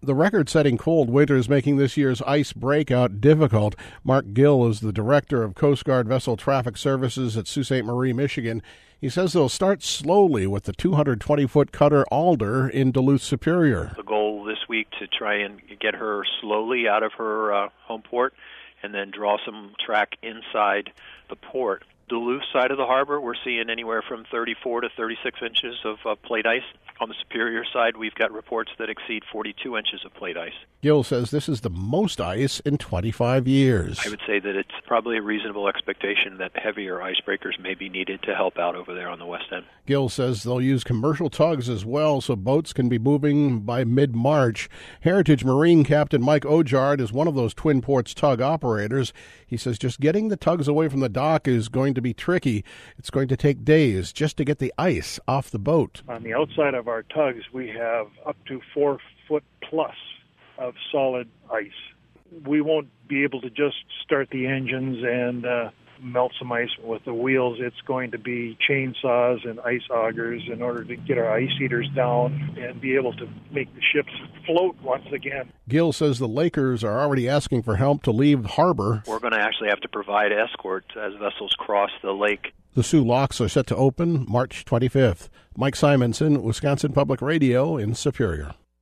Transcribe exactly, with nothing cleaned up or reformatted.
The record-setting cold winter is making this year's ice breakout difficult. Mark Gill is the director of Coast Guard Vessel Traffic Services at Sault Ste. Marie, Michigan. He says they'll start slowly with the two hundred twenty foot cutter Alder in Duluth Superior. The goal this week to try and get her slowly out of her uh, home port and then draw some track inside the port. Duluth side of the harbor, we're seeing anywhere from thirty-four to thirty-six inches of uh, plate ice. On the Superior side, we've got reports that exceed forty-two inches of plate ice. Gill says this is the most ice in twenty-five years. I would say that it's probably a reasonable expectation that heavier icebreakers may be needed to help out over there on the west end. Gill says they'll use commercial tugs as well, so boats can be moving by mid-March. Heritage Marine Captain Mike Ojard is one of those Twin Ports tug operators. He says just getting the tugs away from the dock is going to be tricky. It's going to take days just to get the ice off the boat. On the outside of our tugs, we have up to four foot plus of solid ice. We won't be able to just start the engines and uh, melt some ice with the wheels. It's going to be chainsaws and ice augers in order to get our ice eaters down and be able to make the ships float once again. Gill says the Lakers are already asking for help to leave the harbor. We're going to actually have to provide escort as vessels cross the lake. The Soo locks are set to open March twenty-fifth. Mike Simonson, Wisconsin Public Radio in Superior.